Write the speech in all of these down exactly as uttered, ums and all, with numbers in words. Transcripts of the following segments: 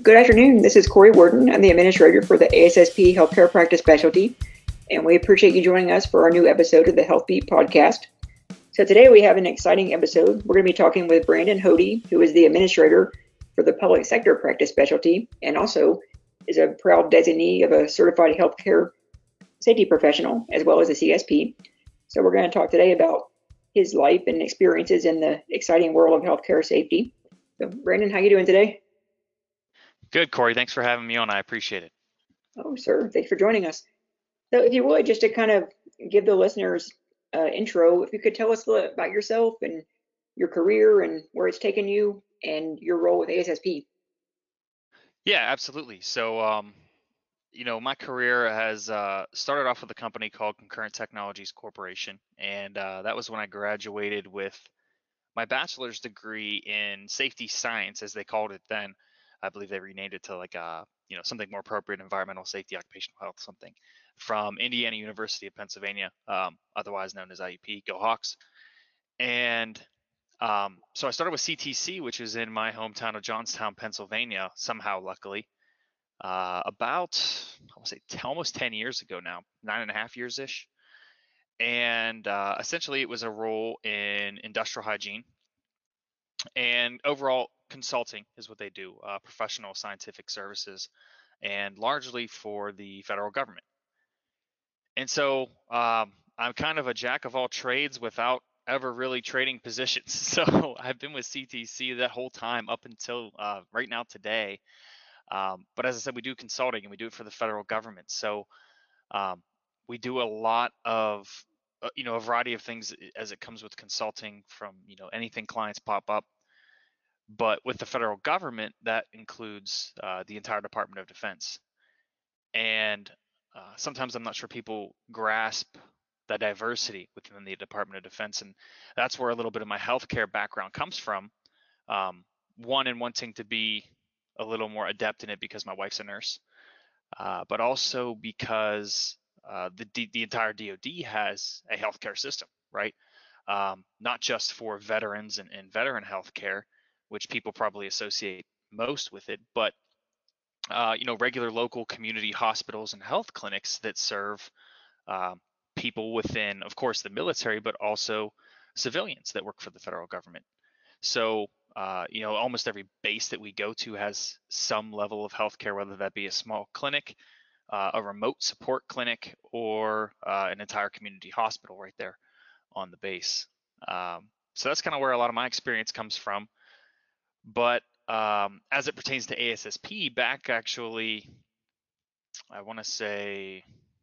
Good afternoon. This is Corey Worden. I'm the administrator for the A S S P Healthcare Practice Specialty, and we appreciate you joining us for our new episode of the HealthBeat podcast. So today we have an exciting episode. We're going to be talking with Brandon Hody, who is the administrator for the Public Sector Practice Specialty and also is a proud designee of a Certified Healthcare Safety Professional as well as a C S P. So we're going to talk today about his life and experiences in the exciting world of healthcare safety. So Brandon, how you doing today? Good, Corey. Thanks for having me on. I appreciate it. Oh, sir. Thanks for joining us. So if you would, just to kind of give the listeners uh, intro, if you could tell us a little about yourself and your career and where it's taken you and your role with A S S P. Yeah, absolutely. So, um, you know, my career has uh, started off with a company called Concurrent Technologies Corporation, and uh, that was when I graduated with my bachelor's degree in safety science, as they called it then. I believe they renamed it to like uh, you know, something more appropriate, environmental safety, occupational health, something, from Indiana University of Pennsylvania, um, otherwise known as I U P. Go Hawks. And um, so I started with C T C, which is in my hometown of Johnstown, Pennsylvania, somehow, luckily, uh, about, I want to say t- almost ten years ago now, nine and a half years ish. And uh, essentially, it was a role in industrial hygiene and overall consulting is what they do, uh, professional scientific services, and largely for the federal government. And so um, I'm kind of a jack of all trades without ever really trading positions. So I've been with C T C that whole time up until uh, right now today. Um, but as I said, we do consulting and we do it for the federal government. So um, we do a lot of, uh, you know, a variety of things as it comes with consulting, from, you know, anything clients pop up. But with the federal government, that includes uh, the entire Department of Defense. And uh, sometimes I'm not sure people grasp the diversity within the Department of Defense. And that's where a little bit of my healthcare background comes from. Um, one, in wanting to be a little more adept in it because my wife's a nurse, uh, but also because uh, the, D- the entire D O D has a healthcare system, right? Um, not just for veterans and, and veteran healthcare, which people probably associate most with it, but uh, you know, regular local community hospitals and health clinics that serve um, people within, of course, the military, but also civilians that work for the federal government. So, uh, you know, almost every base that we go to has some level of healthcare, whether that be a small clinic, uh, a remote support clinic, or uh, an entire community hospital right there on the base. Um, so that's kind of where a lot of my experience comes from. But um, as it pertains to A S S P, back actually, I want to say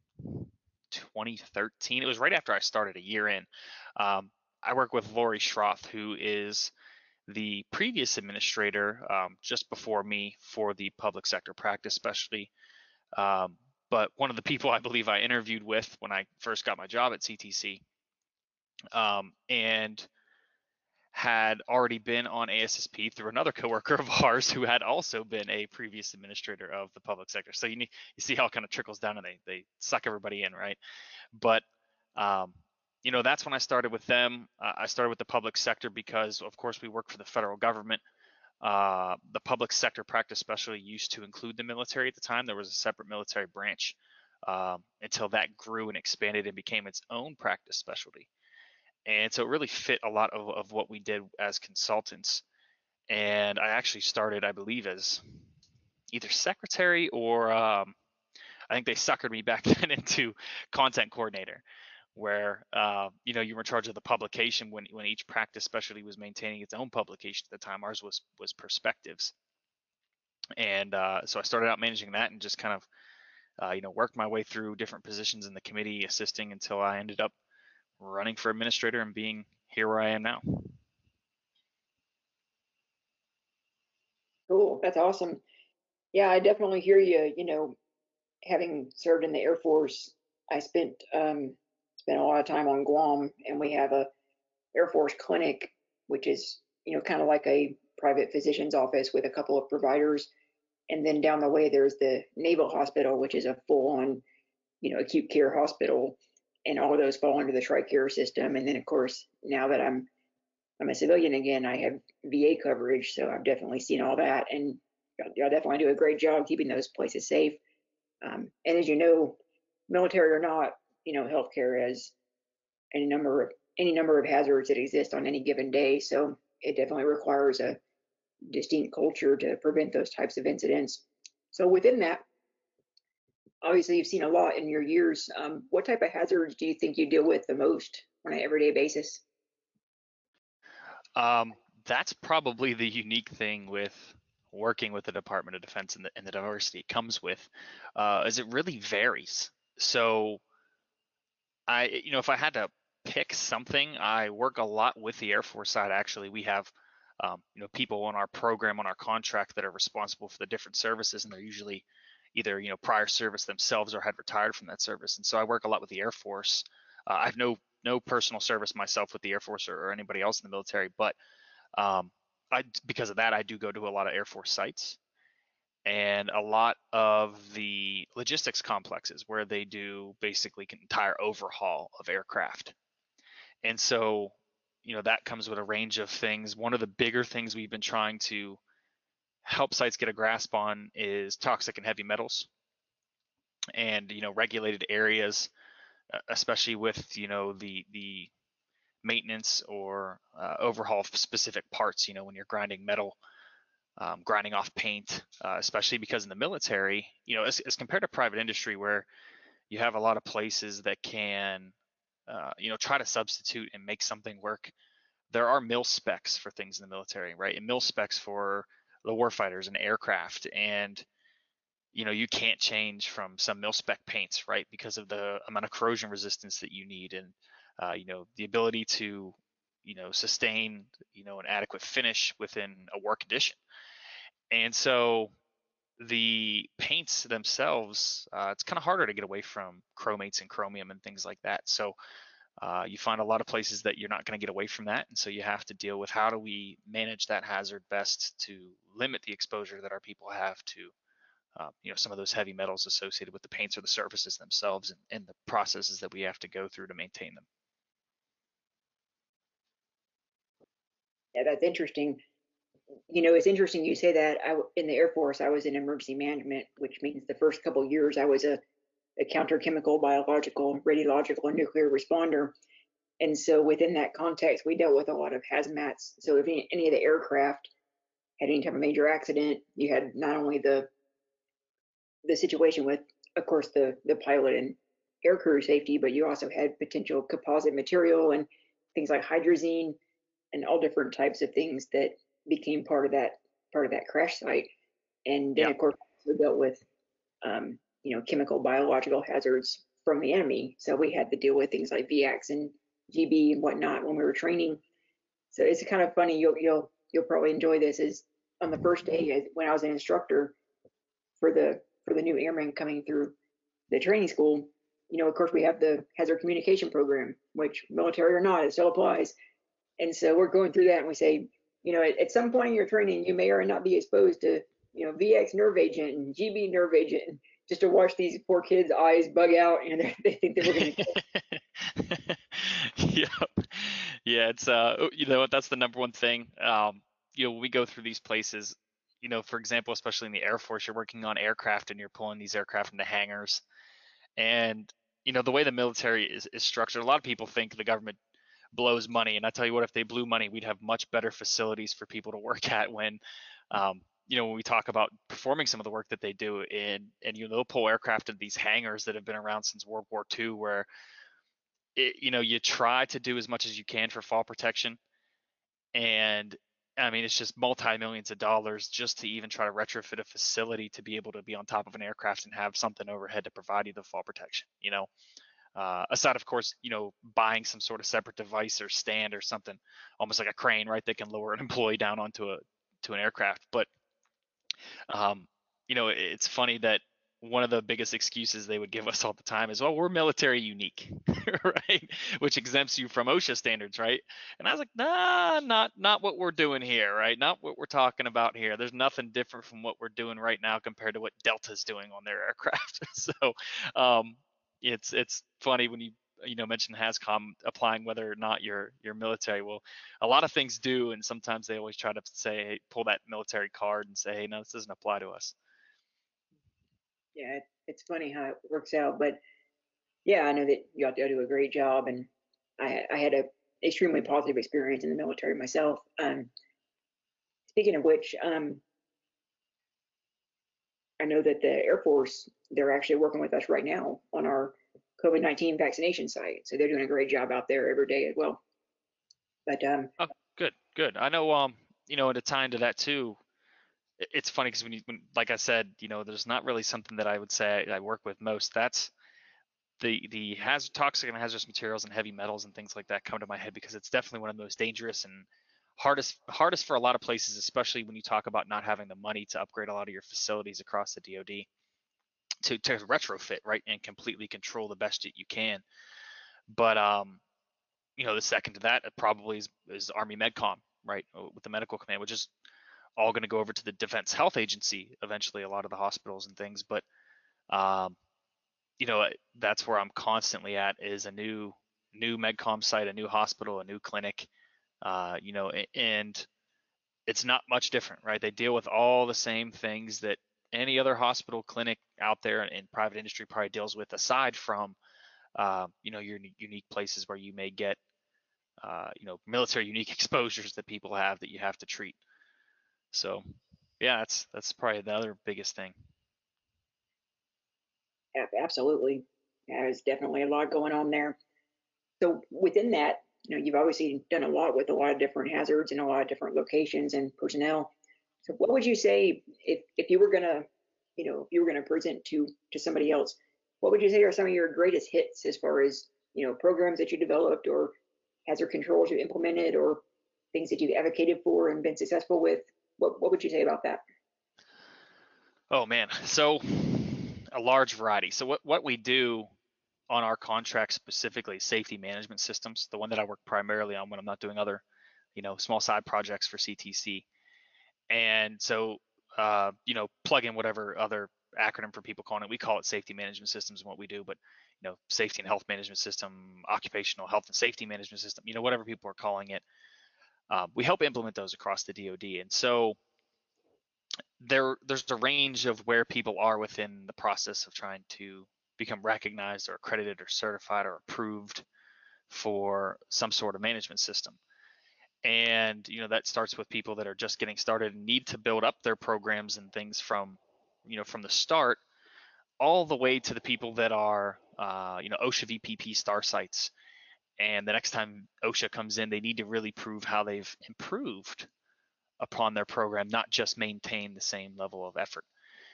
twenty thirteen. It was right after I started, a year in. Um, I work with Lori Schroth, who is the previous administrator um, just before me for the public sector practice specialty. Um, but one of the people I believe I interviewed with when I first got my job at C T C, um, and had already been on A S S P through another coworker of ours who had also been a previous administrator of the public sector. So you need, you see how it kind of trickles down and they they suck everybody in, right? But um, you know, that's when I started with them. Uh, I started with the public sector because, of course, we work for the federal government. Uh, the public sector practice specialty used to include the military at the time. There was a separate military branch um, until that grew and expanded and became its own practice specialty. And so it really fit a lot of, of what we did as consultants. And I actually started, I believe, as either secretary or um, I think they suckered me back then into content coordinator, where uh, you know, you were in charge of the publication when when each practice specialty was maintaining its own publication at the time. Ours was was Perspectives, and uh, so I started out managing that and just kind of uh, you know, worked my way through different positions in the committee, assisting until I ended up running for administrator and being here where I am now. Cool. That's awesome. Yeah, I definitely hear you. You know, having served in the Air Force, I spent um, spent a lot of time on Guam, and we have a Air Force clinic, which is, you know, kind of like a private physician's office with a couple of providers. And then down the way, there's the Naval Hospital, which is a full-on, you know, acute care hospital, and all of those fall under the TRICARE system. And then, of course, now that I'm I'm a civilian again, I have V A coverage, so I've definitely seen all that. And y'all, y'all definitely do a great job keeping those places safe. Um, and as you know, military or not, you know, healthcare has any number of any number of hazards that exist on any given day. So it definitely requires a distinct culture to prevent those types of incidents. So within that, obviously you've seen a lot in your years. Um, what type of hazards do you think you deal with the most on an everyday basis? Um, that's probably the unique thing with working with the Department of Defense and the, and the diversity it comes with, uh, is it really varies. So I, you know, if I had to pick something, I work a lot with the Air Force side. Actually, we have, um, you know, people on our program on our contract that are responsible for the different services, and they're usually either you know prior service themselves or had retired from that service. And so I work a lot with the Air Force. Uh, I have no no personal service myself with the Air Force or, or anybody else in the military, but um, I because of that I do go to a lot of Air Force sites and a lot of the logistics complexes where they do basically an entire overhaul of aircraft. And so, you know, that comes with a range of things. One of the bigger things we've been trying to help sites get a grasp on is toxic and heavy metals and, you know, regulated areas, uh, especially with, you know, the the maintenance or uh, overhaul of specific parts, you know, when you're grinding metal, um, grinding off paint, uh, especially because in the military, you know, as, as compared to private industry where you have a lot of places that can, uh, you know, try to substitute and make something work. There are mil specs for things in the military, right? And mil specs for the warfighters and aircraft. And, you know, you can't change from some mil spec paints, right? Because of the amount of corrosion resistance that you need and, uh, you know, the ability to, you know, sustain, you know, an adequate finish within a work condition. And so the paints themselves, uh, it's kind of harder to get away from chromates and chromium and things like that. So uh, you find a lot of places that you're not going to get away from that. And so you have to deal with how do we manage that hazard best to limit the exposure that our people have to, uh, you know, some of those heavy metals associated with the paints or the surfaces themselves and, and the processes that we have to go through to maintain them. Yeah, that's interesting. You know, it's interesting you say that. I, in the Air Force, I was in emergency management, which means the first couple of years I was a, a counter-chemical, biological, radiological, and nuclear responder. And so within that context, we dealt with a lot of hazmats. So if any, any of the aircraft had any type of major accident, you had not only the the situation with, of course, the the pilot and aircrew safety, but you also had potential composite material and things like hydrazine and all different types of things that became part of that part of that crash site. And then, Yeah. of course, we dealt with um, you know chemical biological hazards from the enemy. So we had to deal with things like V X and G B and whatnot when we were training. So it's kind of funny. You'll you'll you'll probably enjoy this. Is on the first day when I was an instructor for the for the new airmen coming through the training school. You know, of course, we have the hazard communication program, which military or not, it still applies. And so we're going through that, and we say, you know, at, at some point in your training, you may or not be exposed to, you know, V X nerve agent and G B nerve agent, and just to watch these poor kids' eyes bug out, and they think that we're going to. Yep. Yeah, it's uh, you know what, that's the number one thing. Um, you know, when we go through these places, you know, for example, especially in the Air Force, you're working on aircraft and you're pulling these aircraft into hangars, and you know the way the military is, is structured. A lot of people think the government blows money, and I tell you what, if they blew money, we'd have much better facilities for people to work at. When, um, you know, when we talk about performing some of the work that they do, in and you know they'll pull aircraft in these hangars that have been around since World War Two, where it, you know you try to do as much as you can for fall protection, and I mean it's just multi millions of dollars just to even try to retrofit a facility to be able to be on top of an aircraft and have something overhead to provide you the fall protection. You know, uh, aside of course, you know, buying some sort of separate device or stand or something, almost like a crane, right? That can lower an employee down onto a to an aircraft. But um, you know, it's funny that one of the biggest excuses they would give us all the time is, well, we're military unique, right? Which exempts you from OSHA standards, right? And I was like, nah, not not what we're doing here, right? Not what we're talking about here. There's nothing different from what we're doing right now compared to what Delta's doing on their aircraft. So um, it's it's funny when you you know, mentioned HAZCOM applying whether or not you're you're military. Well, a lot of things do, and sometimes they always try to say, hey, pull that military card and say, hey, no, this doesn't apply to us. Yeah, it, it's funny how it works out, but yeah, I know that you all do a great job, and I, I had a extremely positive experience in the military myself. Um, speaking of which, um, I know that the Air Force, they're actually working with us right now on our COVID nineteen vaccination site. So they're doing a great job out there every day as well. But um, Oh, good, good. I know, um, you know, at a time to that too, it's funny because when you, when, like I said, you know, there's not really something that I would say I work with most. That's the the hazard, toxic and hazardous materials and heavy metals and things like that come to my head because it's definitely one of the most dangerous and hardest hardest for a lot of places, especially when you talk about not having the money to upgrade a lot of your facilities across the D O D to to retrofit, right, and completely control the best that you can. But um, you know, the second to that probably is, is Army MedCom, right, with the medical command, which is all going to go over to the Defense Health Agency eventually, a lot of the hospitals and things. But um, you know, that's where I'm constantly at is a new new MedCom site, a new hospital, a new clinic, uh, you know, and it's not much different, right? They deal with all the same things that any other hospital clinic out there in private industry probably deals with, aside from uh, you know, your unique places where you may get uh, you know, military unique exposures that people have that you have to treat. So yeah, that's that's probably the other biggest thing. absolutely, yeah, there's definitely a lot going on there. So within that, you know, you've obviously done a lot with a lot of different hazards and a lot of different locations and personnel. So what would you say if, if you were gonna, you know, if you were gonna present to to somebody else, what would you say are some of your greatest hits as far as, you know, programs that you developed or hazard controls you implemented or things that you've advocated for and been successful with? What what would you say about that? Oh man, so a large variety. So what what we do on our contract specifically, safety management systems, the one that I work primarily on when I'm not doing other, you know, small side projects for C T C. And so, uh, you know, plug in whatever other acronym for people calling it. We call it safety management systems and what we do, but you know, safety and health management system, occupational health and safety management system, you know, whatever people are calling it. Uh, we help implement those across the D O D. And so there, there's a range of where people are within the process of trying to become recognized or accredited or certified or approved for some sort of management system. And you know, that starts with people that are just getting started and need to build up their programs and things from, you know, from the start, all the way to the people that are uh, you know, OSHA V P P star sites. And the next time OSHA comes in, they need to really prove how they've improved upon their program, not just maintain the same level of effort.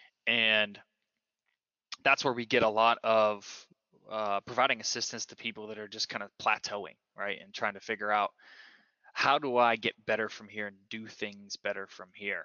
And that's where we get a lot of uh, providing assistance to people that are just kind of plateauing, right, and trying to figure out, how do I get better from here and do things better from here?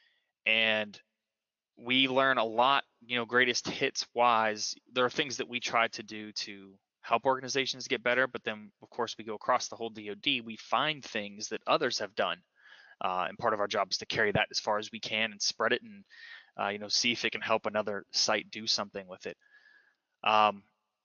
And we learn a lot, you know, greatest hits wise. There are things that we try to do to help organizations get better, but then of course we go across the whole D O D, we find things that others have done. Uh, and part of our job is to carry that as far as we can and spread it and, uh, you know, see if it can help another site do something with it. Um,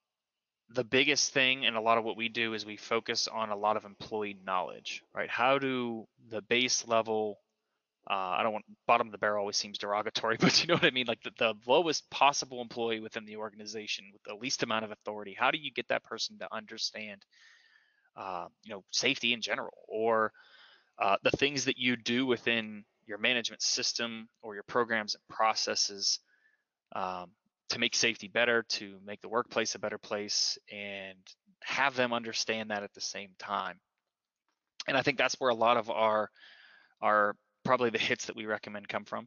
the biggest thing in a lot of what we do is we focus on a lot of employee knowledge, right? How do the base level, uh, I don't want, bottom of the barrel always seems derogatory, but you know what I mean? Like the, the lowest possible employee within the organization with the least amount of authority, how do you get that person to understand, uh, you know, safety in general, or uh, the things that you do within your management system or your programs and processes, um, to make safety better, to make the workplace a better place, and have them understand that at the same time. And I think that's where a lot of our our probably the hits that we recommend come from.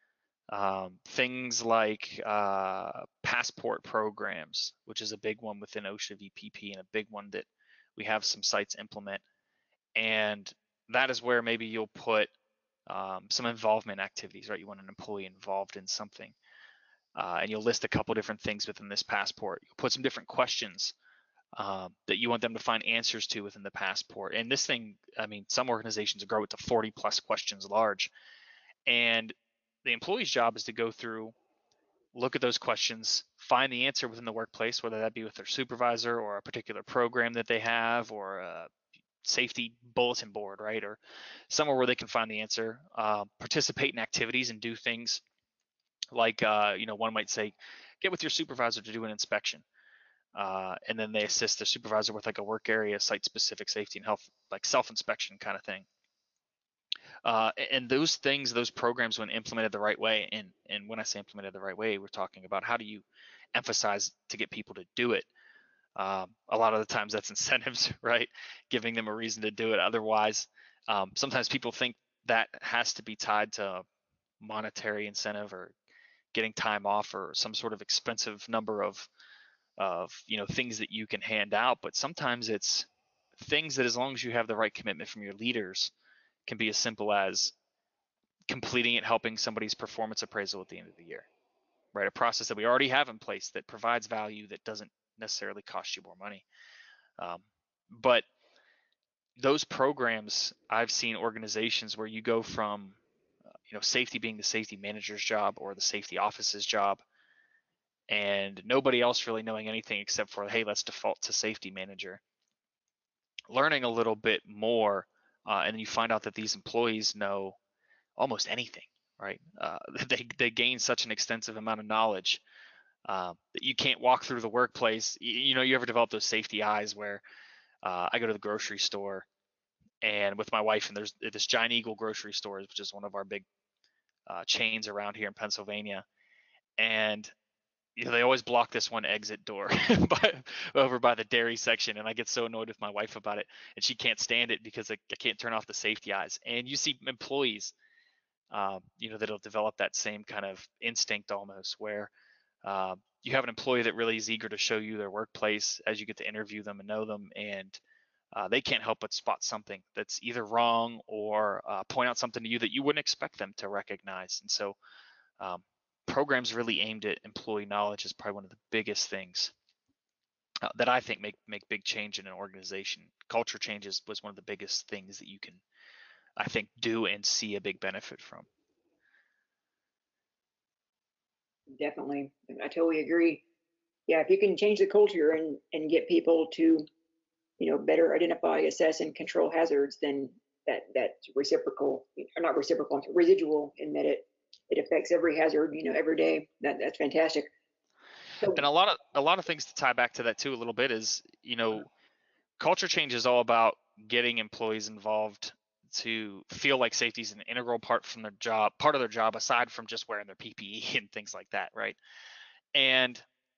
Um, things like uh, passport programs, which is a big one within OSHA V P P and a big one that we have some sites implement. And that is where maybe you'll put um, some involvement activities, right? You want an employee involved in something. Uh, and you'll list a couple different things within this passport. You'll put some different questions um, that you want them to find answers to within the passport. And this thing, I mean, some organizations grow it to forty plus questions large. And the employee's job is to go through look at those questions, find the answer within the workplace, whether that be with their supervisor or a particular program that they have or a safety bulletin board, right? Or somewhere where they can find the answer, uh, participate in activities and do things like, uh, you know, one might say, get with your supervisor to do an inspection. Uh, and then they assist the supervisor with like a work area site specific safety and health, like self inspection kind of thing. Uh, and those things, those programs, when implemented the right way, and and when I say implemented the right way, we're talking about how do you emphasize to get people to do it. Um, a lot of the times that's incentives, right? Giving them a reason to do it. Otherwise, um, sometimes people think that has to be tied to monetary incentive or getting time off or some sort of expensive number of of you know things that you can hand out. But sometimes it's things that, as long as you have the right commitment from your leaders, can be as simple as completing it, helping somebody's performance appraisal at the end of the year, right? A process that we already have in place that provides value that doesn't necessarily cost you more money. Um, but those programs, I've seen organizations where you go from, uh, you know, safety being the safety manager's job or the safety office's job, and nobody else really knowing anything except for, hey, let's default to safety manager. Learning a little bit more, uh, and then you find out that these employees know almost anything, right? Uh, they they gain such an extensive amount of knowledge uh, that you can't walk through the workplace. You, you know, you ever develop those safety eyes where uh, I go to the grocery store and with my wife, and there's this Giant Eagle grocery store, which is one of our big uh, chains around here in Pennsylvania, and you know, they always block this one exit door by, over by the dairy section, and I get so annoyed with my wife about it, and she can't stand it because I, I can't turn off the safety eyes. And you see employees, um, you know, that'll develop that same kind of instinct almost, where uh, you have an employee that really is eager to show you their workplace as you get to interview them and know them, and uh, they can't help but spot something that's either wrong or uh, point out something to you that you wouldn't expect them to recognize. And so um, programs really aimed at employee knowledge is probably one of the biggest things uh, that I think make make big change in an organization. Culture changes was one of the biggest things that you can, I think, do and see a big benefit from. Definitely. I totally agree. Yeah, if you can change the culture and, and get people to, you know, better identify, assess, and control hazards, then that that's reciprocal, or not reciprocal, residual in that it it affects every hazard, you know, every day. That that's fantastic. And So a lot of a lot of things to tie back to that too a little bit is, you know, culture change is all about getting employees involved to feel like safety is an integral part from their job, part of their job, aside from just wearing their P P E and things like that, right? And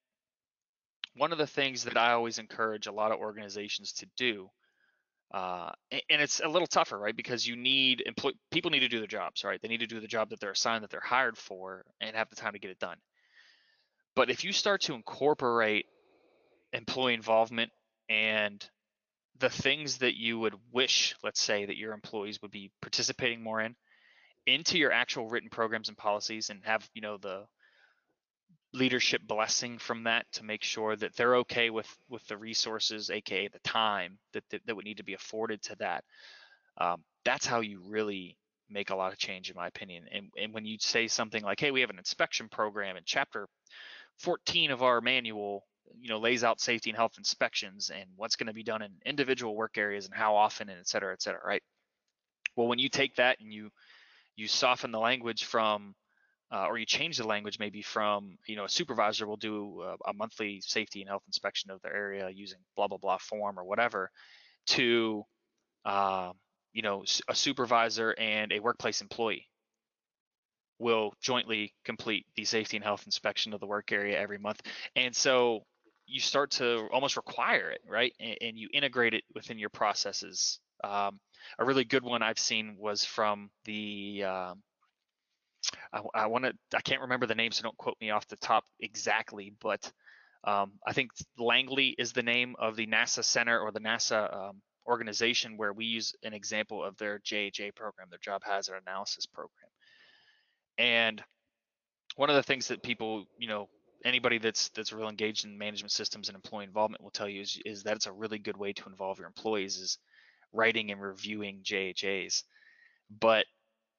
one of the things that I always encourage a lot of organizations to do, uh, and it's a little tougher, right? Because you need employ- people need to do their jobs, right? They need to do the job that they're assigned, that they're hired for, and have the time to get it done. But if you start to incorporate employee involvement and the things that you would wish, let's say, that your employees would be participating more in, into your actual written programs and policies, and have, you know, the leadership blessing from that to make sure that they're okay with with the resources, aka the time that that, that would need to be afforded to that. Um, that's how you really make a lot of change, in my opinion. And and when you say something like, hey, we have an inspection program, and chapter fourteen of our manual, you know, lays out safety and health inspections and what's going to be done in individual work areas and how often, and et cetera, et cetera, right? Well, when you take that and you you soften the language from, uh, or you change the language maybe from, you know, a supervisor will do a, a monthly safety and health inspection of their area using blah blah blah form or whatever, to, um, you know, a supervisor and a workplace employee will jointly complete the safety and health inspection of the work area every month. And so you start to almost require it, right? And, and you integrate it within your processes. Um, a really good one I've seen was from the, um, I, I want to, I can't remember the name, so don't quote me off the top exactly, but um, I think Langley is the name of the NASA center or the NASA um, organization where we use an example of their J H A program, their job hazard analysis program. And one of the things that people, you know, anybody that's that's real engaged in management systems and employee involvement will tell you is, is that it's a really good way to involve your employees is writing and reviewing J H As. But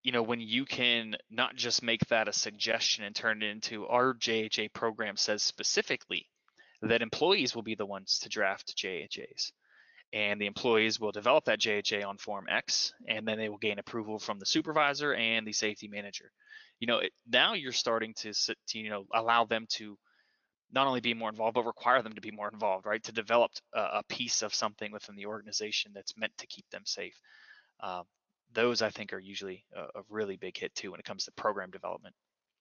you know, when you can not just make that a suggestion and turn it into our J H A program says specifically that employees will be the ones to draft J H As. And the employees will develop that J H A on Form X, and then they will gain approval from the supervisor and the safety manager. You know, it, now you're starting to, to, you know, allow them to not only be more involved, but require them to be more involved, right? To develop a, a piece of something within the organization that's meant to keep them safe. Um, those I think are usually a, a really big hit too when it comes to program development.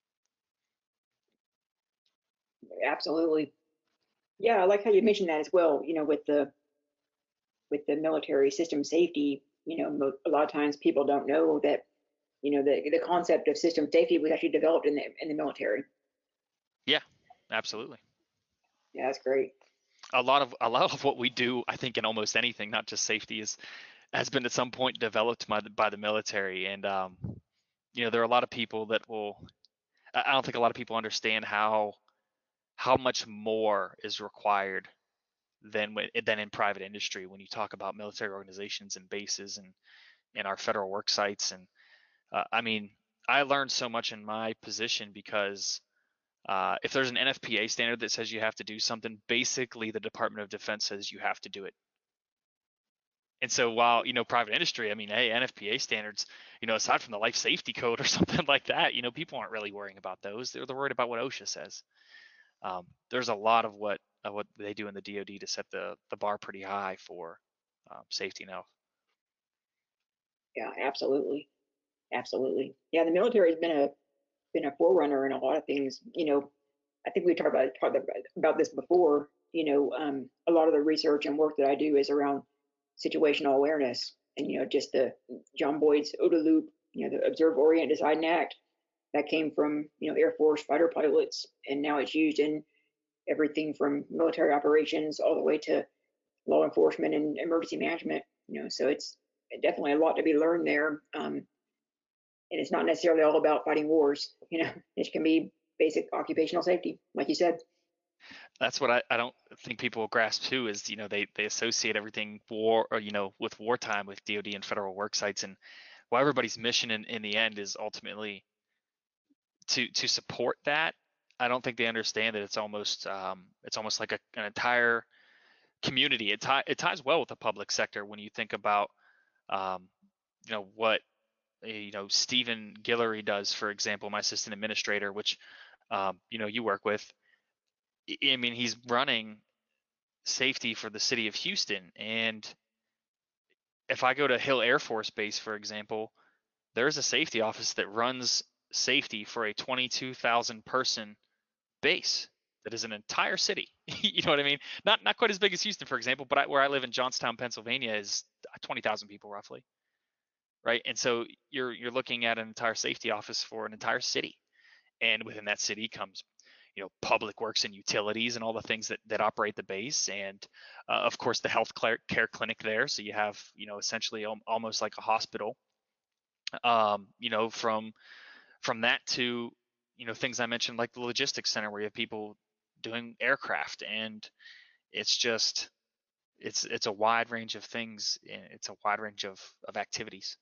Absolutely. Yeah, I like how you mentioned that as well. You know, with the with the military system safety, you know, a lot of times people don't know that, you know, the the concept of system safety was actually developed in the in the military. Yeah, absolutely. Yeah, that's great. A lot of a lot of what we do, I think, in almost anything, not just safety, is has been at some point developed by the, by the military. And um, you know, there are a lot of people that will. I don't think a lot of people understand how how much more is required than than in private industry when you talk about military organizations and bases and and our federal work sites. And uh, I mean, I learned so much in my position because uh, if there's an N F P A standard that says you have to do something, basically the Department of Defense says you have to do it. And so while, you know, private industry, I mean, hey, N F P A standards, you know, aside from the life safety code or something like that, you know, people aren't really worrying about those. They're, they're worried about what OSHA says. Um, there's a lot of what of what they do in the D O D to set the, the bar pretty high for um, safety and health. Yeah, absolutely. Absolutely. Yeah, the military has been a been a forerunner in a lot of things. You know, I think we talked about talked about this before. You know, um, a lot of the research and work that I do is around situational awareness, and you know, just the John Boyd's OODA loop. You know, the Observe, Orient, Decide, and Act. That came from you know Air Force fighter pilots, and now it's used in everything from military operations all the way to law enforcement and emergency management. You know, so it's definitely a lot to be learned there. Um, and it's not necessarily all about fighting wars. You know, it can be basic occupational safety, like you said. That's what I, I don't think people will grasp too is, you know, they, they associate everything war or, you know, with wartime with D O D and federal work sites. And while everybody's mission in, in the end is ultimately to to support that, I don't think they understand that it's almost um, it's almost like a, an entire community. It, tie, it ties well with the public sector when you think about um, you know what you know Stephen Guillory does, for example, my assistant administrator, which um, you know you work with. I mean, he's running safety for the city of Houston, and if I go to Hill Air Force Base, for example, there's a safety office that runs safety for a twenty-two thousand person base that is an entire city. You know what I mean? Not not quite as big as Houston, for example, but I, where I live in Johnstown, Pennsylvania, is twenty thousand people roughly, right? And so you're you're looking at an entire safety office for an entire city, and within that city comes, you know, public works and utilities and all the things that that operate the base, and uh, of course the health care clinic there. So you have, you know, essentially almost like a hospital. Um, you know, from from that to, you know, things I mentioned like the logistics center where you have people doing aircraft, and it's just it's it's a wide range of things. It's a wide range of of activities.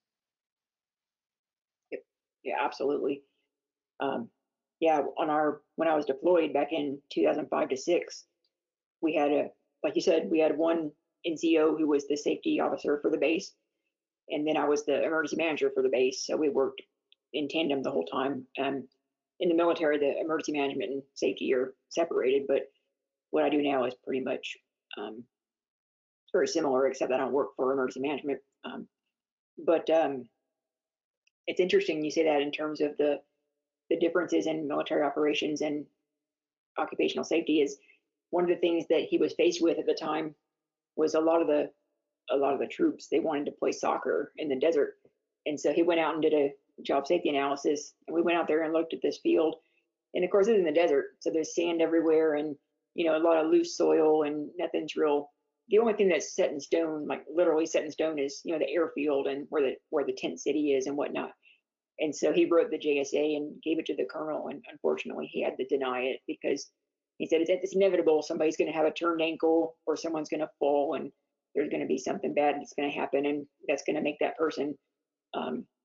Yep. Yeah, absolutely. Um, yeah, on our when I was deployed back in two thousand five to six, we had a like you said, we had one N C O who was the safety officer for the base, and then I was the emergency manager for the base. So we worked in tandem the whole time. Um, in the military, the emergency management and safety are separated, but what I do now is pretty much um, very similar, except I don't work for emergency management. Um, but um, it's interesting you say that in terms of the the differences in military operations and occupational safety. Is one of the things that he was faced with at the time was a lot of the a lot of the troops, they wanted to play soccer in the desert, and so he went out and did a job safety analysis, and we went out there and looked at this field, and of course it's in the desert, so there's sand everywhere, and you know a lot of loose soil, and nothing's real. The only thing that's set in stone, like literally set in stone, is you know the airfield and where the where the tent city is and whatnot. And so he wrote the J S A and gave it to the colonel, and unfortunately he had to deny it because he said it's, it's inevitable. Somebody's going to have a turned ankle, or someone's going to fall, and there's going to be something bad that's going to happen, and that's going to make that person um,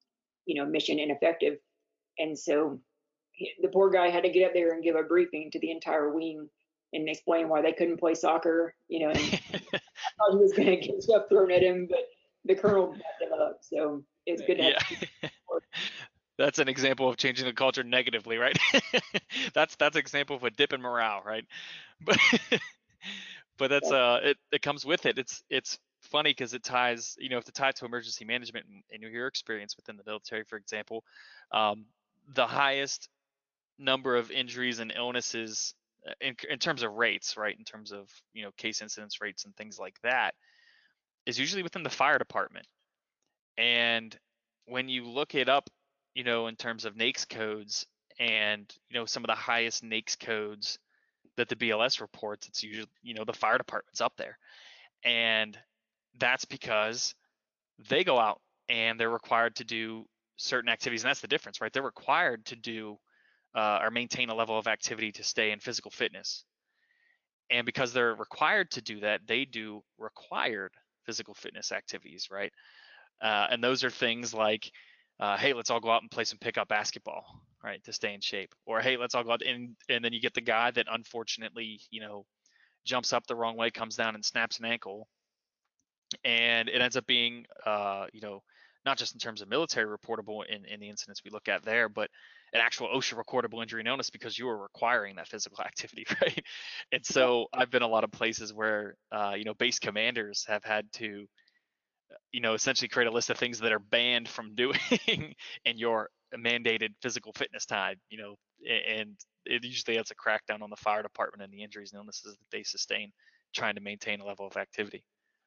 you know, mission ineffective. And so he, the poor guy had to get up there and give a briefing to the entire wing and explain why they couldn't play soccer, you know, and thought he was going to get stuff thrown at him, but the colonel backed him up. So it's good to have. Yeah. That's an example of changing the culture negatively, right? that's that's an example of a dip in morale, right? But but that's uh it, it comes with it. It's it's funny because it ties, you know, if it ties to emergency management and, and your experience within the military, for example, um, the highest number of injuries and illnesses uh, in, in terms of rates, right? In terms of, you know, case incidence rates and things like that is usually within the fire department. And when you look it up, you know, in terms of NAICS codes and, you know, some of the highest NAICS codes that the B L S reports, it's usually, you know, the fire department's up there. And that's because they go out and they're required to do certain activities. And that's the difference, right? They're required to do uh, or maintain a level of activity to stay in physical fitness. And because they're required to do that, they do required physical fitness activities, right? Uh, and those are things like, uh, hey, let's all go out and play some pickup basketball, right, to stay in shape. Or hey, let's all go out and and then you get the guy that unfortunately, you know, jumps up the wrong way, comes down and snaps an ankle, and it ends up being, uh, you know, not just in terms of military reportable in, in the incidents we look at there, but an actual OSHA recordable injury and illness because you were requiring that physical activity, right? And so I've been a lot of places where, uh, you know, base commanders have had to, you know, essentially create a list of things that are banned from doing in your mandated physical fitness time, you know, and it usually has a crackdown on the fire department and the injuries and illnesses that they sustain trying to maintain a level of activity.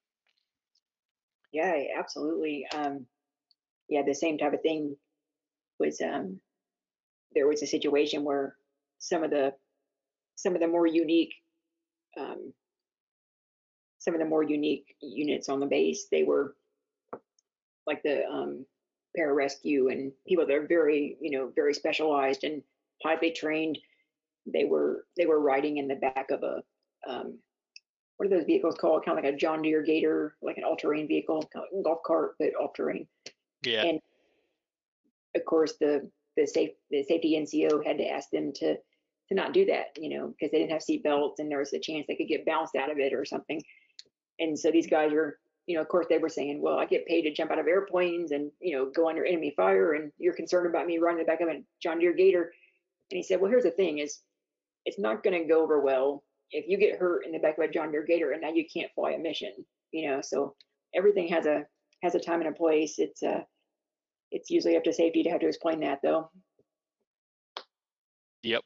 Yeah, absolutely. Um, yeah, the same type of thing was, um, there was a situation where some of the, some of the more unique, um, some of the more unique units on the base, they were like the um, pararescue and people that are very, you know, very specialized and highly trained. They were they were riding in the back of a um, what are those vehicles called? Kind of like a John Deere Gator, like an all-terrain vehicle, kind of golf cart, but all-terrain. Yeah. And of course, the the safe the safety N C O had to ask them to to not do that, you know, because they didn't have seat belts and there was a chance they could get bounced out of it or something. And so these guys are, you know, of course they were saying, well, I get paid to jump out of airplanes and, you know, go under enemy fire, and you're concerned about me running the back of a John Deere Gator. And he said, well, here's the thing is, it's not going to go over well if you get hurt in the back of a John Deere Gator and now you can't fly a mission, you know. So everything has a has a time and a place. It's uh it's usually up to safety to have to explain that, though. Yep.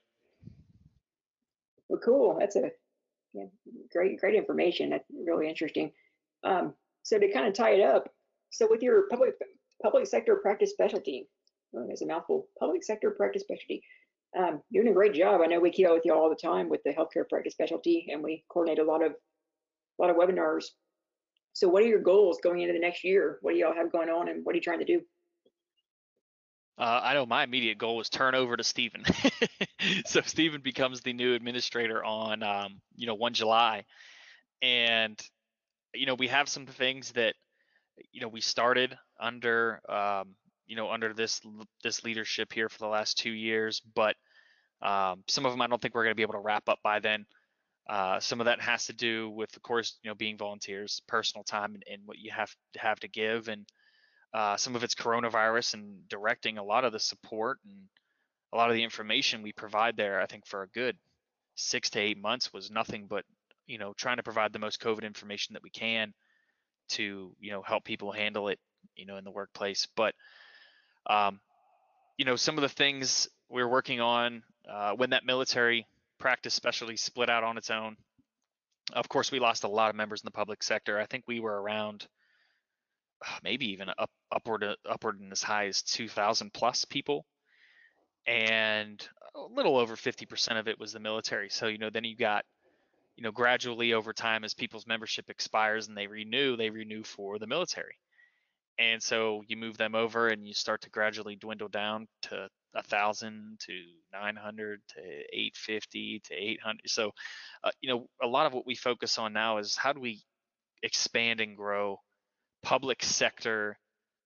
Well, cool. That's a yeah, great great information. That's really interesting. Um, so to kind of tie it up, so with your public public sector practice specialty, well, there's a mouthful, public sector practice specialty, um, doing a great job. I know we keep up with you all the time with the healthcare practice specialty, and we coordinate a lot of a lot of webinars. So what are your goals going into the next year? What do y'all have going on, and what are you trying to do? Uh, I know my immediate goal is turn over to Stephen. So Stephen becomes the new administrator on, um, you know, one July, and you know we have some things that, you know, we started under, um, you know, under this this leadership here for the last two years, but um, some of them I don't think we're going to be able to wrap up by then. Uh, some of that has to do with, of course, you know, being volunteers, personal time, and, and what you have to have to give, and uh, some of it's coronavirus and directing a lot of the support and a lot of the information we provide there. I think for a good six to eight months was nothing but, you know, trying to provide the most COVID information that we can to, you know, help people handle it, you know, in the workplace. But um, you know, some of the things we're working on uh, when that military practice specialty split out on its own. Of course, we lost a lot of members in the public sector. I think we were around uh, maybe even up upward upward in as high as two thousand plus people, and a little over fifty percent of it was the military. So, you know, then you got, you know, gradually over time as people's membership expires and they renew, they renew for the military. And so you move them over and you start to gradually dwindle down to a thousand to nine hundred to eight fifty to eight hundred. So, uh, you know, a lot of what we focus on now is how do we expand and grow public sector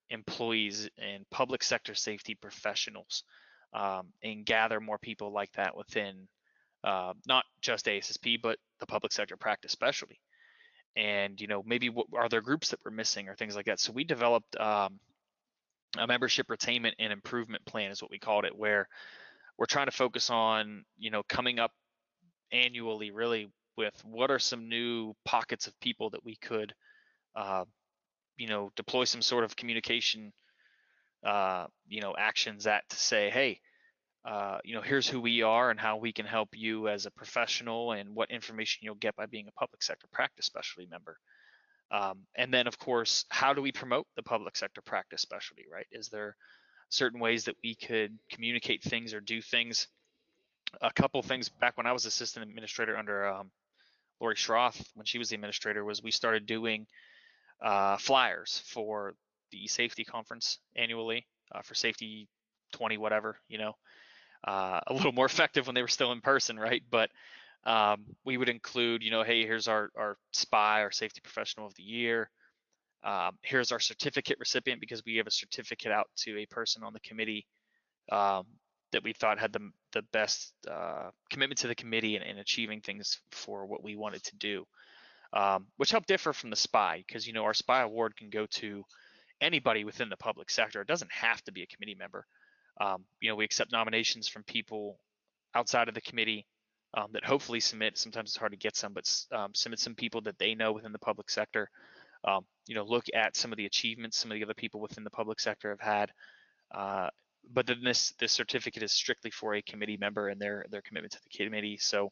employees and public sector safety professionals, um, and gather more people like that within uh, not just A S S P, but the public sector practice specialty. And, you know, maybe what are there groups that we're missing or things like that. So we developed um, a membership retainment and improvement plan is what we called it, where we're trying to focus on, you know, coming up annually really with what are some new pockets of people that we could, uh, you know, deploy some sort of communication, uh, you know, actions at to say, hey, uh, you know, here's who we are and how we can help you as a professional and what information you'll get by being a public sector practice specialty member. Um, and then, of course, how do we promote the public sector practice specialty, right? Is there certain ways that we could communicate things or do things? A couple things back when I was assistant administrator under um, Lori Schroth, when she was the administrator, was we started doing uh, flyers for the safety conference annually uh, for safety twenty whatever, you know, uh, a little more effective when they were still in person, right? But um, we would include, you know, hey, here's our, our S P I, our safety professional of the year. Um, here's our certificate recipient, because we have a certificate out to a person on the committee um, that we thought had the, the best uh, commitment to the committee and, and achieving things for what we wanted to do, um, which helped differ from the S P I, because, you know, our S P I award can go to anybody within the public sector. It doesn't have to be a committee member. Um, you know, we accept nominations from people outside of the committee um, that hopefully submit. Sometimes it's hard to get some, but um, submit some people that they know within the public sector. Um, you know, look at some of the achievements some of the other people within the public sector have had. Uh, but then this this certificate is strictly for a committee member and their their commitment to the committee. So,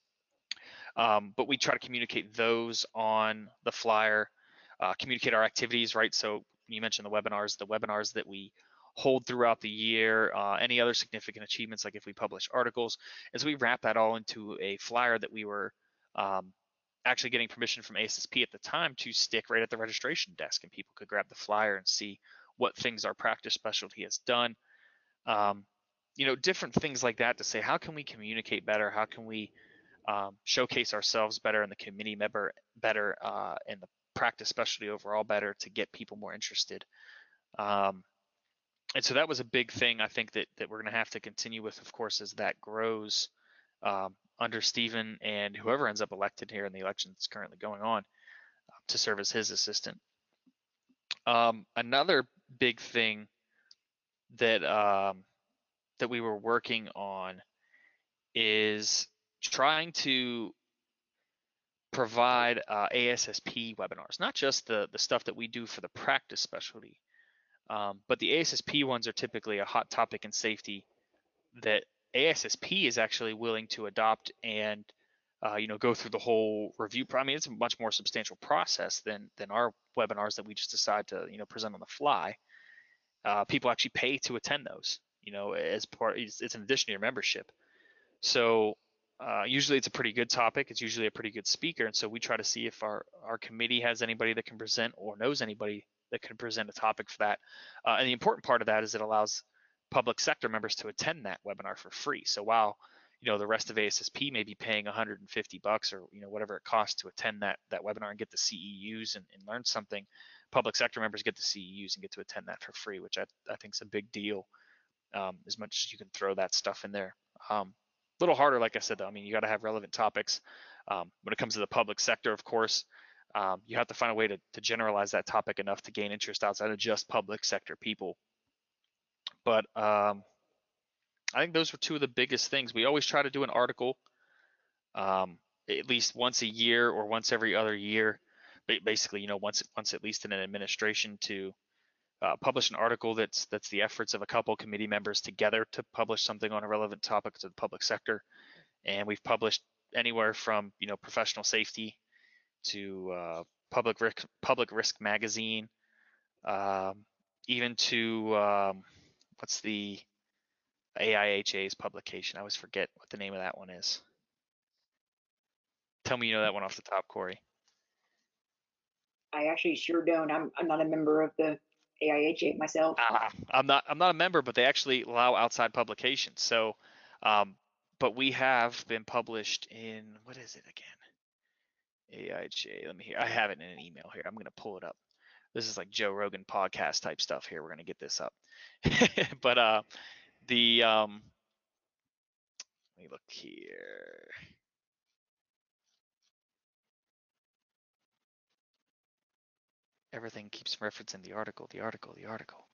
um, but we try to communicate those on the flyer, uh, communicate our activities, right? So you mentioned the webinars, the webinars that we hold throughout the year, uh, any other significant achievements, like if we publish articles, as we wrap that all into a flyer that we were um, actually getting permission from A S S P at the time to stick right at the registration desk, and people could grab the flyer and see what things our practice specialty has done. Um, you know, different things like that to say, how can we communicate better? How can we um, showcase ourselves better and the committee member better uh, and the practice specialty overall better to get people more interested. Um, and so that was a big thing I think that, that we're going to have to continue with, of course, as that grows um, under Stephen and whoever ends up elected here in the election that's currently going on uh, to serve as his assistant. Um, another big thing that um, that we were working on is trying to provide uh, A S S P webinars, not just the, the stuff that we do for the practice specialty, um, but the A S S P ones are typically a hot topic in safety that A S S P is actually willing to adopt and uh, you know, go through the whole review. I mean, it's a much more substantial process than than our webinars that we just decide to, you know, present on the fly. Uh, people actually pay to attend those, you know, as part. It's, it's an addition to your membership. So uh, usually it's a pretty good topic. It's usually a pretty good speaker, and so we try to see if our our committee has anybody that can present or knows anybody that can present a topic for that. Uh, and the important part of that is it allows public sector members to attend that webinar for free. So while, you know, the rest of A S S P may be paying one hundred fifty bucks or, you know, whatever it costs to attend that that webinar and get the C E Us and, and learn something, public sector members get the C E Us and get to attend that for free, which I, I think is a big deal. Um, as much as you can throw that stuff in there. Um, a little harder, like I said, though. I mean, you got to have relevant topics. Um, when it comes to the public sector, of course, um, you have to find a way to, to generalize that topic enough to gain interest outside of just public sector people. But um, I think those were two of the biggest things. We always try to do an article um, at least once a year or once every other year. Basically, you know, once once at least in an administration to uh, publish an article that's that's the efforts of a couple committee members together to publish something on a relevant topic to the public sector. And we've published anywhere from, you know, professional safety to uh, public risk public risk magazine, um, even to um, what's the A I H A's publication? I always forget what the name of that one is. Tell me you know that one off the top, Corey. I actually sure don't. I'm I'm not a member of the A I H A myself. Uh, I'm not I'm not a member, but they actually allow outside publications. So, um, but we have been published in, what is it again? A I H A. Let me hear. I have it in an email here. I'm going to pull it up. this is like Joe Rogan podcast type stuff here. We're gonna get this up. But uh, the um, let me look here. Everything keeps referencing the article, the article, the article.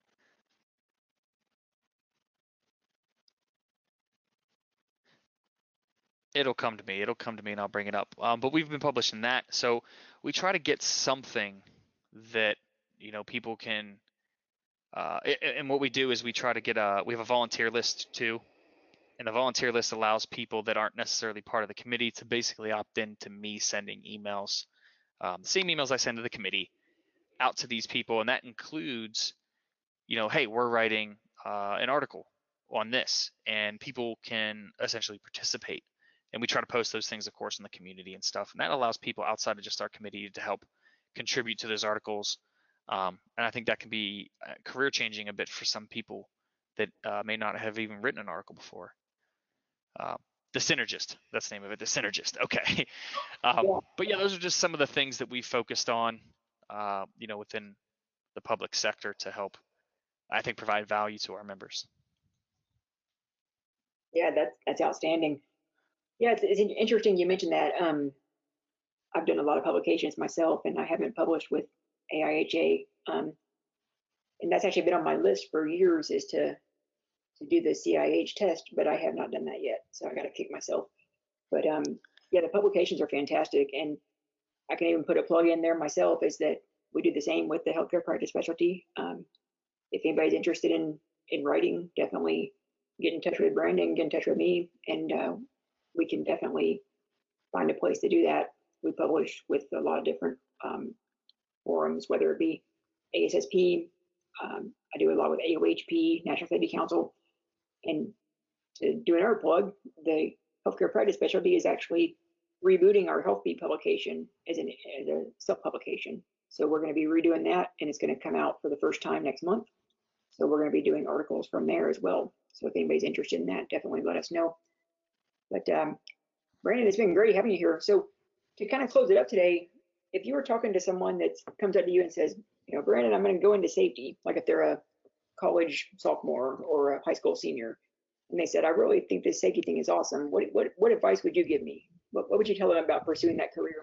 It'll come to me. It'll come to me, and I'll bring it up. Um, but we've been publishing that, so we try to get something that you know people can. Uh, and what we do is we try to get a. We have a volunteer list too, and the volunteer list allows people that aren't necessarily part of the committee to basically opt in to me sending emails, um, the same emails I send to the committee, out to these people, and that includes, you know, hey, we're writing uh, an article on this, and people can essentially participate. And we try to post those things, of course, in the community and stuff, and that allows people outside of just our committee to help contribute to those articles. Um, and I think that can be uh, career changing a bit for some people that uh, may not have even written an article before. Uh, the Synergist, that's the name of it, the Synergist. Okay. um, Yeah. but yeah, those are just some of the things that we focused on, uh, you know, within the public sector to help, I think, provide value to our members. Yeah, that's that's outstanding. Yeah, it's, it's interesting you mentioned that. Um, I've done a lot of publications myself, and I haven't published with A I H A. Um, and that's actually been on my list for years, is to to do the C I H test, but I have not done that yet. So I got to kick myself. But um, yeah, the publications are fantastic, and I can even put a plug in there myself. Is that we do the same with the healthcare practice specialty. Um, if anybody's interested in in writing, definitely get in touch with Brandon, get in touch with me, and uh, we can definitely find a place to do that. We publish with a lot of different um, forums, whether it be A S S P. Um, I do a lot with A O H P, National Safety Council. And to do another plug, the healthcare practice specialty is actually rebooting our HealthBeat publication as, an, as a self-publication. So we're going to be redoing that, and it's going to come out for the first time next month. So we're going to be doing articles from there as well. So if anybody's interested in that, definitely let us know. But um, Brandon, it's been great having you here. So to kind of close it up today, if you were talking to someone that comes up to you and says, you know, Brandon, I'm going to go into safety, like if they're a college sophomore or a high school senior, and they said, I really think this safety thing is awesome. What what what advice would you give me? What, what would you tell them about pursuing that career?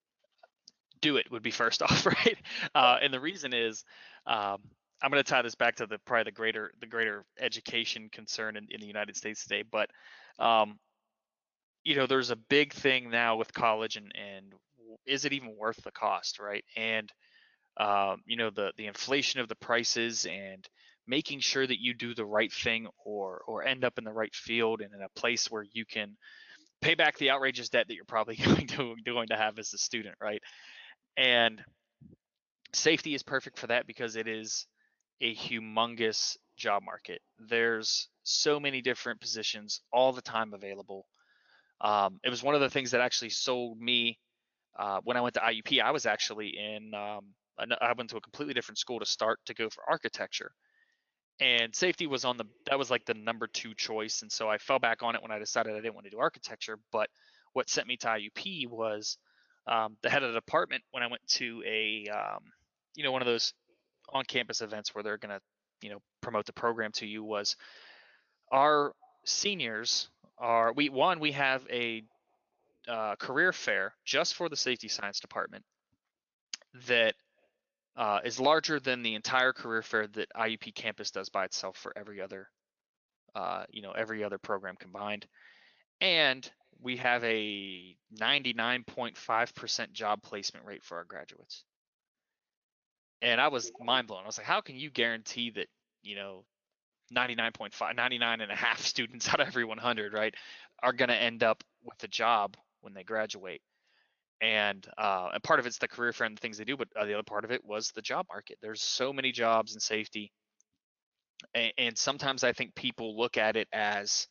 Do it would be first off, right? Uh, and the reason is, um, I'm going to tie this back to the probably the greater the greater education concern in, in the United States today. But um, you know, there's a big thing now with college, and and is it even worth the cost, right? And um, you know, the the inflation of the prices, and making sure that you do the right thing, or or end up in the right field and in a place where you can pay back the outrageous debt that you're probably going to going to have as a student, right? And safety is perfect for that because it is a humongous job market. There's so many different positions all the time available. Um, it was one of the things that actually sold me uh, when I went to I U P. I was actually in, um, I went to a completely different school to start to go for architecture. And safety was on the, that was like the number two choice. And so I fell back on it when I decided I didn't want to do architecture. But what sent me to I U P was um, the head of the department when I went to a, um, you know, one of those on-campus events where they're going to, you know, promote the program to you, was our seniors are, we, one, we have a uh, career fair just for the safety science department that uh, is larger than the entire career fair that I U P campus does by itself for every other, uh, you know, every other program combined. And we have a ninety-nine point five percent job placement rate for our graduates. And I was mind blown. I was like, how can you guarantee that, you know, ninety-nine point five, ninety-nine and a half students out of every one hundred, right, are going to end up with a job when they graduate? And uh, and part of it's the career fair and the things they do, but uh, the other part of it was the job market. There's so many jobs in safety, and, and sometimes I think people look at it as,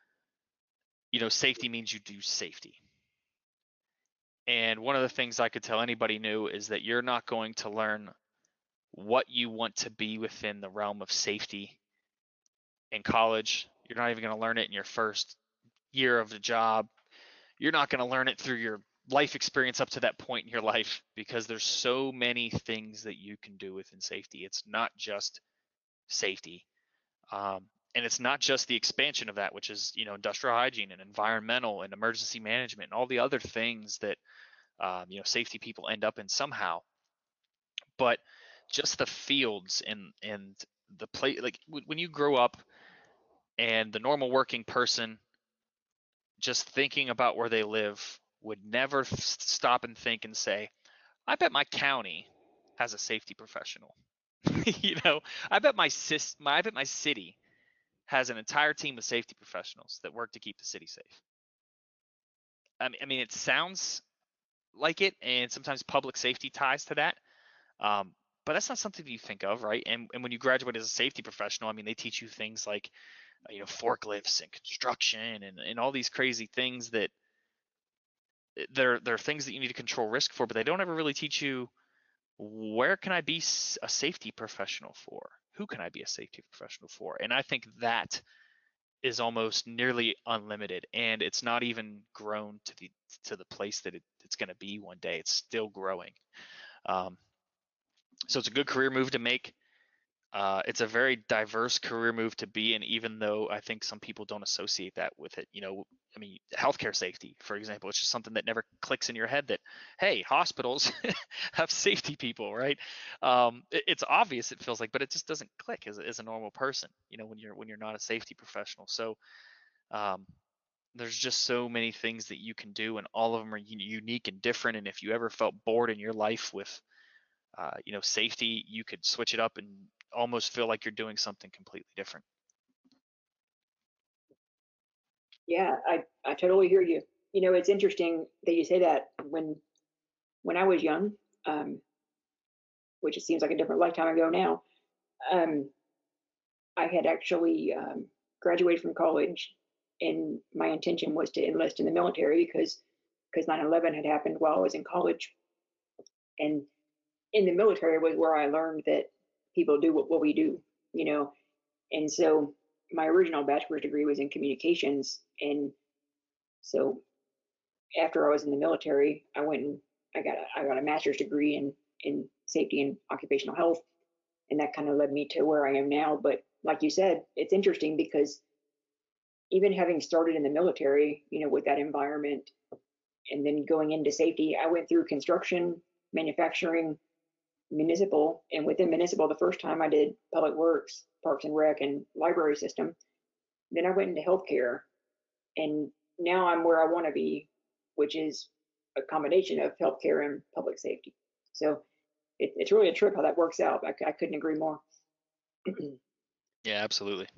you know, safety means you do safety. And one of the things I could tell anybody new is that you're not going to learn what you want to be within the realm of safety in college. You're not even going to learn it in your first year of the job. You're not going to learn it through your life experience up to that point in your life, because there's so many things that you can do within safety. It's not just safety. Um, and it's not just the expansion of that, which is, you know, industrial hygiene and environmental and emergency management and all the other things that, um, you know, safety people end up in somehow. But just the fields and, and the place, like when you grow up and the normal working person just thinking about where they live would never f- stop and think and say, I bet my county has a safety professional. You know, I bet my sis, my, I bet my city has an entire team of safety professionals that work to keep the city safe. I mean, I mean, it sounds like it, and sometimes public safety ties to that. Um, but that's not something you think of, right? And, and when you graduate as a safety professional, I mean, they teach you things like, you know, forklifts and construction and, and all these crazy things that they're, they're things that you need to control risk for, but they don't ever really teach you, where can I be a safety professional for? Who can I be a safety professional for? And I think that is almost nearly unlimited, and it's not even grown to the to the place that it, it's going to be one day. It's still growing. Um, so it's a good career move to make. Uh, it's a very diverse career move to be in, even though I think some people don't associate that with it. You know, I mean, healthcare safety, for example, it's just something that never clicks in your head that, hey, hospitals have safety people, right? Um, it, it's obvious, it feels like, but it just doesn't click as, as a normal person, you know, when you're when you're not a safety professional. So um, there's just so many things that you can do, and all of them are unique and different. And if you ever felt bored in your life with uh, you know, safety, you could switch it up and almost feel like you're doing something completely different. Yeah, I, I totally hear you. You know, it's interesting that you say that. When when I was young, um, which it seems like a different lifetime ago now, um, I had actually um, graduated from college, and my intention was to enlist in the military because because nine eleven had happened while I was in college, and in the military was where I learned that people do what, what we do, you know. And so my original bachelor's degree was in communications, and so after I was in the military, I went and I got a, I got a master's degree in in safety and occupational health, and that kind of led me to where I am now. But like you said, it's interesting because even having started in the military, you know, with that environment, and then going into safety, I went through construction, manufacturing, municipal, and within municipal, the first time I did public works, parks and rec, and library system. Then I went into healthcare, and now I'm where I want to be, which is a combination of healthcare and public safety. So it, it's really a trip how that works out. I, I couldn't agree more. Yeah, absolutely.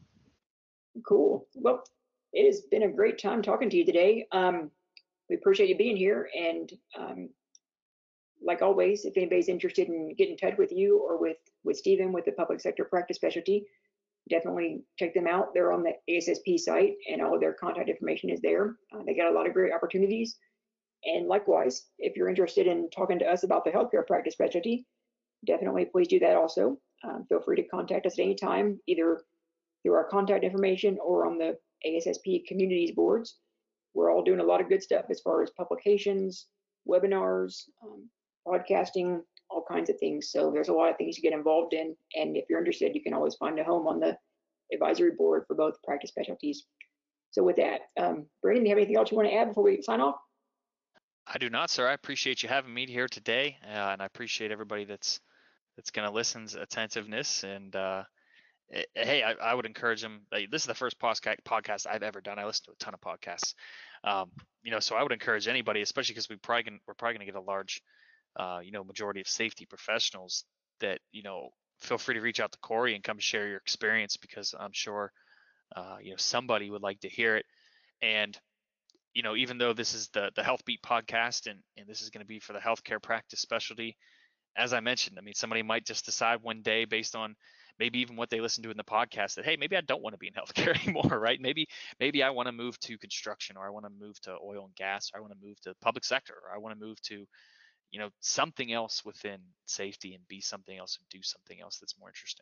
Cool. Well, it has been a great time talking to you today. Um, we appreciate you being here, and um, like always, if anybody's interested in getting in touch with you or with with Stephen with the public sector practice specialty, definitely check them out. They're on the A S S P site, and all of their contact information is there. Uh, they got a lot of great opportunities. And likewise, if you're interested in talking to us about the healthcare practice specialty, definitely please do that also. Um, feel free to contact us at any time, either through our contact information or on the A S S P communities boards. We're all doing a lot of good stuff as far as publications, webinars, um, podcasting, all kinds of things. So there's a lot of things to get involved in. And if you're interested, you can always find a home on the advisory board for both practice specialties. So with that, um, Brandon, do you have anything else you want to add before we sign off? I do not, sir. I appreciate you having me here today, uh, and I appreciate everybody that's that's going to listen's attentiveness. And uh, hey, I, I would encourage them. Like, this is the first podcast podcast I've ever done. I listen to a ton of podcasts, um, you know, so I would encourage anybody, especially because we probably can, we're probably going to get a large, uh, you know, majority of safety professionals, that, you know, feel free to reach out to Corey and come share your experience, because I'm sure, uh, you know, somebody would like to hear it. And you know, even though this is the the Health Beat podcast, and and this is going to be for the healthcare practice specialty, as I mentioned, I mean, somebody might just decide one day, based on maybe even what they listen to in the podcast, that, hey, maybe I don't want to be in healthcare anymore, right? Maybe maybe I want to move to construction, or I want to move to oil and gas, or I want to move to public sector, or I want to move to, you know, something else within safety, and be something else and do something else that's more interesting.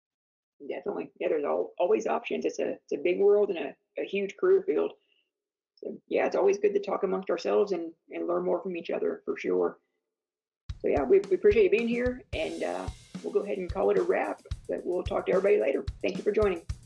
Definitely. Yeah, there's all, always options. It's a it's a big world and a, a huge career field. So yeah, it's always good to talk amongst ourselves and, and learn more from each other for sure. So yeah, we, we appreciate you being here, and uh, we'll go ahead and call it a wrap, but we'll talk to everybody later. Thank you for joining.